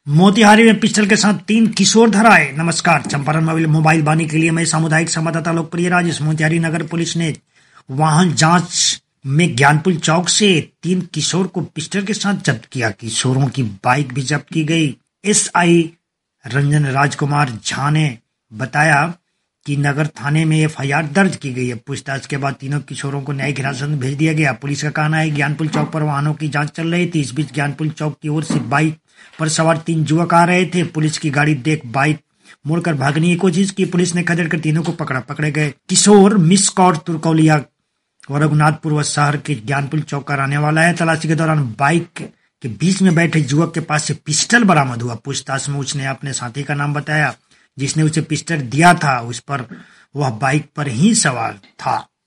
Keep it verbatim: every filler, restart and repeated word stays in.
मोतिहारी में पिस्टल के साथ तीन किशोर धराए। नमस्कार, चंपारण मोबाइल वाणी के लिए मैं सामुदायिक संवाददाता लोकप्रिय राजेश। मोतिहारी नगर पुलिस ने वाहन जांच में ज्ञानपुर चौक से तीन किशोर को पिस्टल के साथ जब्त किया। किशोरों की बाइक भी जब्त की गई। एसआई रंजन राजकुमार झा ने बताया कि नगर थाने में एफआईआर दर्ज की गई है। पूछताछ के बाद तीनों किशोरों को न्यायिक हिरासत में भेज दिया गया। पुलिस का कहना है ज्ञानपुर चौक पर वाहनों की जांच चल रही थी। इस बीच ज्ञानपुर चौक की ओर से बाइक पर सवार तीन युवक आ रहे थे। पुलिस की गाड़ी देख बाइक मुड़कर भागने की कोशिश की। पुलिस ने खदेड़ कर तीनों को पकड़ा। पकड़े गए किशोर मिसकौर तुर्कौलिया और रघुनाथपुर शहर के ज्ञानपुर चौक का रहने वाला है। तलाशी के दौरान बाइक के बीच में बैठे युवक के पास से पिस्टल बरामद हुआ। पूछताछ में उसने अपने साथी का नाम बताया जिसने उसे पिस्टल दिया था। उस पर वह बाइक पर ही सवार था।